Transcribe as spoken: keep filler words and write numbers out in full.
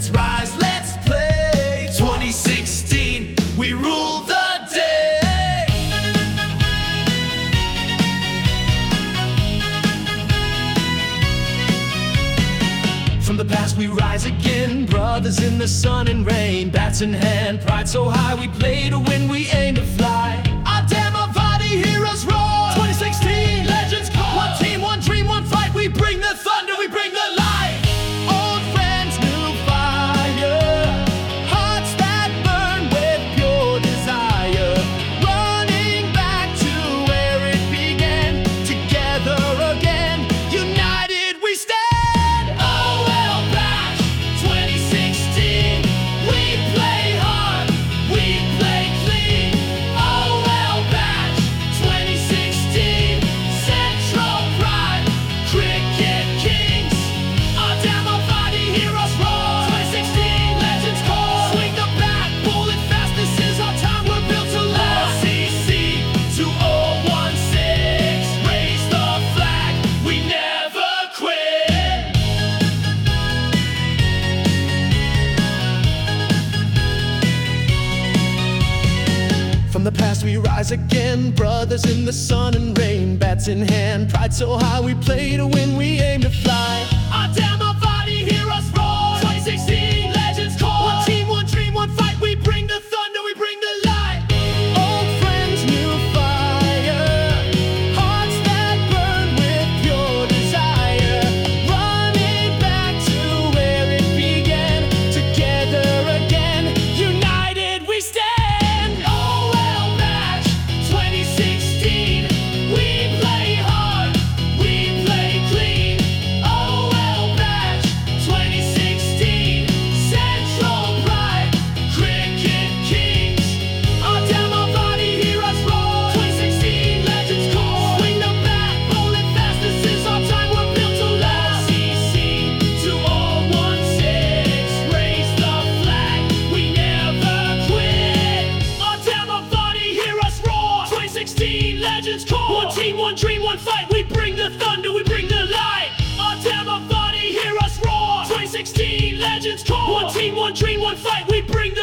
let's rise, let's play. twenty sixteen, we rule the day. From the past we rise again, brothers in the sun and rain, bats in hand, pride so high we play to win, we aim to fly. Our Damavati heroes roar. twenty sixteen, legends call. One team, one dream, one fight. We bring the thunder, we bring the light. Old friends, new fire, hearts that burn with pure desire, running back to where it began. Together again, united we stand. Oh well, Batch twenty sixteen, we play hard, we play clean. Oh well, Batch twenty sixteen, Central Pride, Cricket Kings. Our Damavati heroes roar. twenty sixteen, legends call. Swing the bat, pull it fast. This is our time, we're built to last. C C two oh one six, raise the flag, we never quit. From the past we rise again, brothers in the sun and rain, bats in hand, pride so high we play to win, we aim to fly. Our Damavati heroes roar. twenty sixteen, legends call. One team, one dream, one fight. We bring the thunder, we bring the light. Old friends, new fire, hearts that burn with pure desire, running back to where it began. Together again, united we stand. Oh well, Batch twenty sixteen, we play hard, we play clean. Oh well, Batch twenty sixteen, Central Pride, Cricket Kings. Our Damavati heroes roar. twenty sixteen, legends call. Swing the bat, pull it fast. This is our time, we're built to last. C C two oh one six, raise the flag, we never quit. Our Damavati heroes roar. twenty sixteen, legends call. One team, one dream, one fight. We bring the thunder, we bring the light. Our Damavati heroes roar. twenty sixteen, legends call. One team, one dream, one fight. We bring the